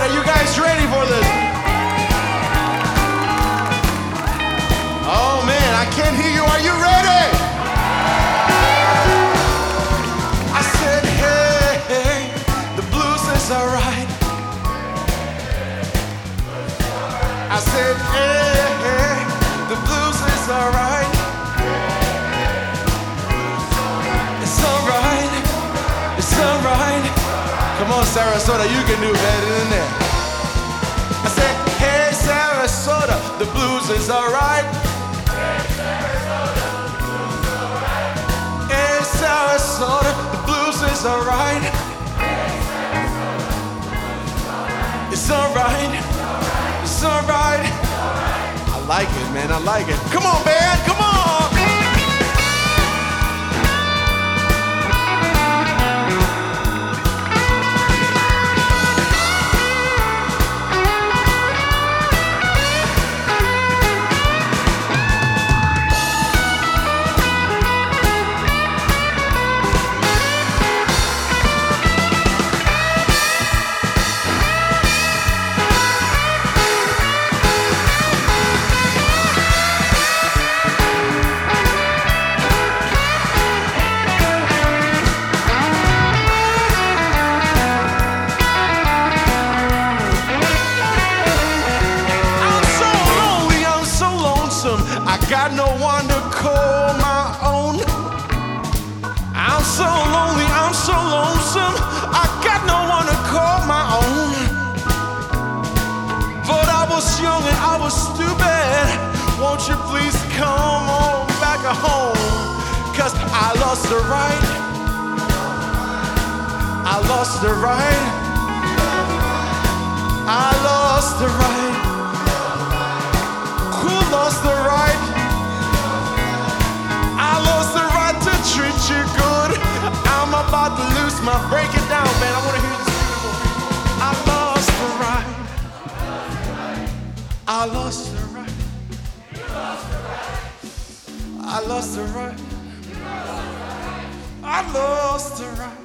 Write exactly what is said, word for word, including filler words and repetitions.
Are you guys ready for this? Oh man, I can't hear you. Are you ready? I said, hey, hey, the blues is alright. I said, hey, hey, the blues is alright. It's alright. It's alright. Come on, Sarasota, you can do better than that. I said, hey, Sarasota, the blues is alright. Hey, Sarasota, the blues is alright. It's alright. It's alright. I like it, man. I like it. Come on, band. Come on. I got no one to call my own. I'm so lonely, I'm so lonesome. I got no one to call my own. But I was young and I was stupid. Won't you please come on back home? Cause I lost the right. I lost the right. I lost the right. Who lost the right? I lost the right to treat you good. I'm about to lose my, break it down, man. I wanna hear this beautiful people. I lost the right. I lost the right. I lost the right. I lost the right.